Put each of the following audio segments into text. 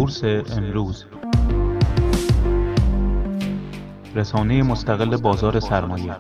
بورس امروز، رسانه مستقل بازار سرمایه.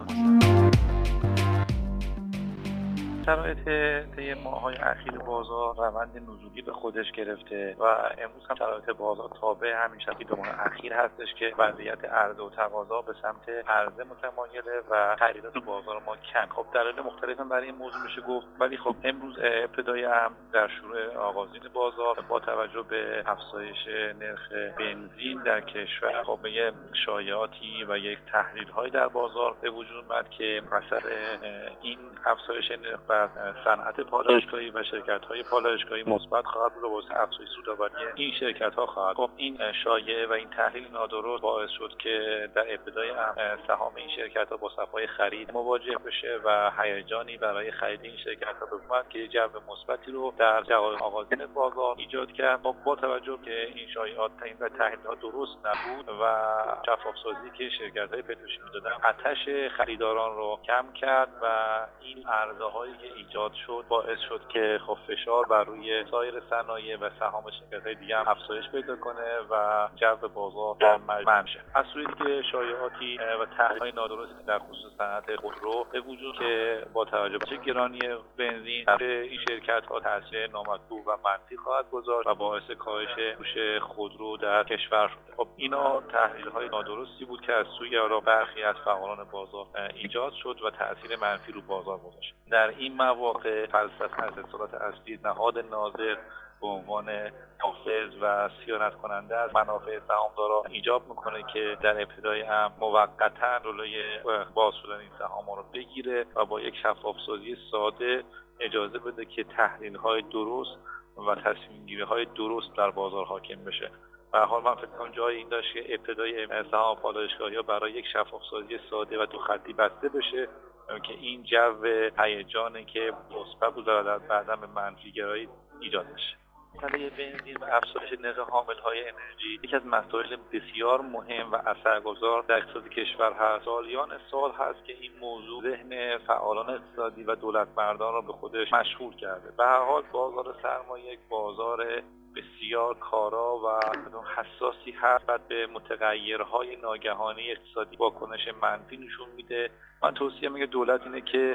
شرایط طی ماه‌های اخیر بازار روند نزولی به خودش گرفته و امروز هم شرایط بازار تابع همین شکلی دو ماه اخیر هستش که وضعیت عرضه و تقاضا به سمت عرضه متمایله و خریدات بازار ما کم. خب دلایل مختلفی برای این موضوع میشه گفت، ولی خب امروز ابتدای هم در شروع آغازین بازار با توجه به افزایش نرخ بنزین در کشور خب به شایعاتی و یک تحلیل‌های در بازار به وجود اومد که اثر این افزایش نرخ بر صنعت پالایشگاهی و شرکت‌های پالایشگاهی مثبت خواهد بود و واسه افزایش سودآوری این شرکت‌ها خواهد. خب این شایعه و این تحلیل نادرست باعث شد که در ابتدای سهام این شرکت‌ها با صفحه خرید مواجه بشه و هیجانی برای خرید این شرکت‌ها به اومد که جو مثبتی رو در آغازین بازار ایجاد کرد. با توجه که این شایعات و تحلیل‌ها درست نبود و شفاف‌سازی که شرکت‌های پتروشیمی دادن آتش خریداران رو کم کرد و این عرضه‌هایی که ایجاد شد باعث شد که خب فشار بر روی سایر صنایع و سهام شرکت‌های دیگه هم افزایش پیدا کنه و جو بازار در منش شه. از سوی دیگه شایعاتی و تحلیل‌های نادرستی در خصوص صنعت خودرو به وجود که با توجه به گرانی بنزین بر این شرکت‌ها تاثیر نامطلوب و منفی خواهد گذاشت و باعث کاهش فروش خودرو در کشور شد. خب اینا تحلیل‌های نادرستی بود که از سوی برخی از فعالان بازار ایجاد شد و تاثیر منفی رو بازار گذاشت. در این مواقع فلسفه از اصالات اصلی نهاد ناظر به عنوان حافظ و صیانت کننده از منافع سهامداران ایجاب میکنه که در ابتدای هم موقتا جلوی باز شدن این سهام رو بگیره و با یک شفاف‌سازی ساده اجازه بده که تحلیل‌های درست و تصمیم‌گیری‌های درست در بازار حاکم بشه. به هر حال من فکر کنم جای این داشت که ابتدای سهام پالایشگاهی‌ها برای یک شفاف‌سازی ساده و دو خطی بسته بشه که این جو هیجانی که مثبت بود در بعداً به منفی گرایی ایجاد بشه. مسئله بنزین و افزایش نرخ حامل‌های انرژی یکی از مسائل بسیار مهم و اثرگذار در اقتصاد کشور هست. سالیان سال هست که این موضوع ذهن فعالان اقتصادی و دولتمردان را به خودش مشغول کرده. به هر حال بازار سرمایه یک بازار بسیار کارا و حساسی هست و به متغیرهای ناگهانی اقتصادی واکنش منفی نشون میده. من توصیه میگه دولت اینه که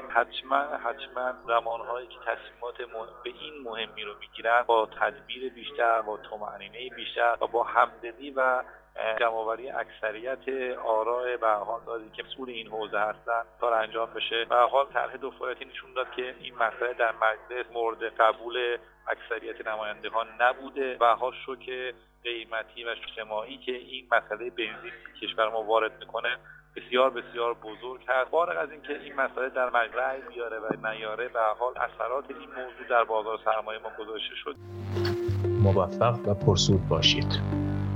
حتما زمانهایی که تصمیمات به این مهمی رو میگیرن با تدبیر بیشتر، با طمأنینه بیشتر و با همدلی و جمع‌آوری اکثریت آراء به حال دادی که مسئول این حوزه هستن کار انجام بشه. به حال طرح دفعاتی نشون داد که این مسئله در مجلس مورد قبول اکثریت نمایندگان نبوده و حال شوک قیمتی و اجتماعی که این مسئله بنزین کشور ما وارد میکنه بسیار بسیار بزرگ هست. فارغ از اینکه این مسئله در مجلس بیاره و نیاره به حال اثرات این موضوع در بازار سرمایه ما گذاشته شد. موفق و پرسود باشید.